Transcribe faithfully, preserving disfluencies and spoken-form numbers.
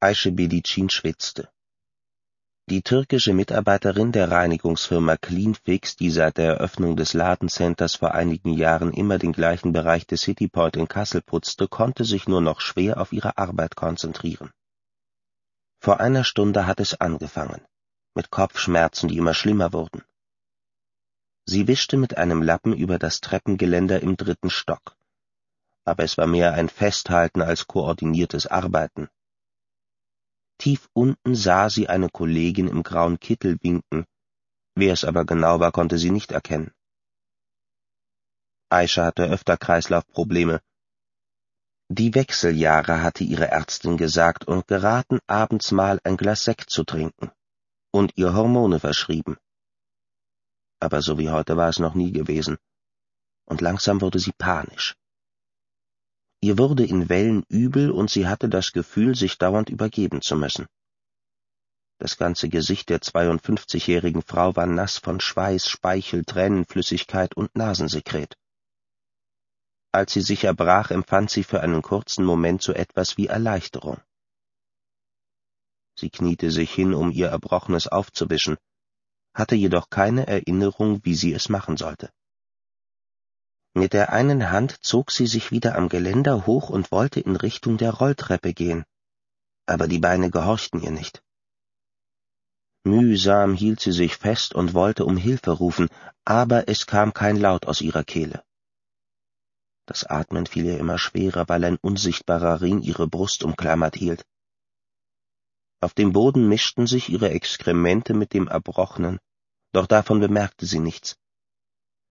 Ayşe Bilicin schwitzte. Die türkische Mitarbeiterin der Reinigungsfirma Cleanfix, die seit der Eröffnung des Ladencenters vor einigen Jahren immer den gleichen Bereich des Cityport in Kassel putzte, konnte sich nur noch schwer auf ihre Arbeit konzentrieren. Vor einer Stunde hat es angefangen, mit Kopfschmerzen, die immer schlimmer wurden. Sie wischte mit einem Lappen über das Treppengeländer im dritten Stock. Aber es war mehr ein Festhalten als koordiniertes Arbeiten. Tief unten sah sie eine Kollegin im grauen Kittel winken. Wer es aber genau war, konnte sie nicht erkennen. Ayşe hatte öfter Kreislaufprobleme. Die Wechseljahre, hatte ihre Ärztin gesagt, und geraten, abends mal ein Glas Sekt zu trinken. Und ihr Hormone verschrieben. Aber so wie heute war es noch nie gewesen. Und langsam wurde sie panisch. Ihr wurde in Wellen übel und sie hatte das Gefühl, sich dauernd übergeben zu müssen. Das ganze Gesicht der zweiundfünfzigjährigen Frau war nass von Schweiß, Speichel, Tränenflüssigkeit und Nasensekret. Als sie sich erbrach, empfand sie für einen kurzen Moment so etwas wie Erleichterung. Sie kniete sich hin, um ihr Erbrochenes aufzuwischen, hatte jedoch keine Erinnerung, wie sie es machen sollte. Mit der einen Hand zog sie sich wieder am Geländer hoch und wollte in Richtung der Rolltreppe gehen, aber die Beine gehorchten ihr nicht. Mühsam hielt sie sich fest und wollte um Hilfe rufen, aber es kam kein Laut aus ihrer Kehle. Das Atmen fiel ihr immer schwerer, weil ein unsichtbarer Ring ihre Brust umklammert hielt. Auf dem Boden mischten sich ihre Exkremente mit dem Erbrochenen, doch davon bemerkte sie nichts.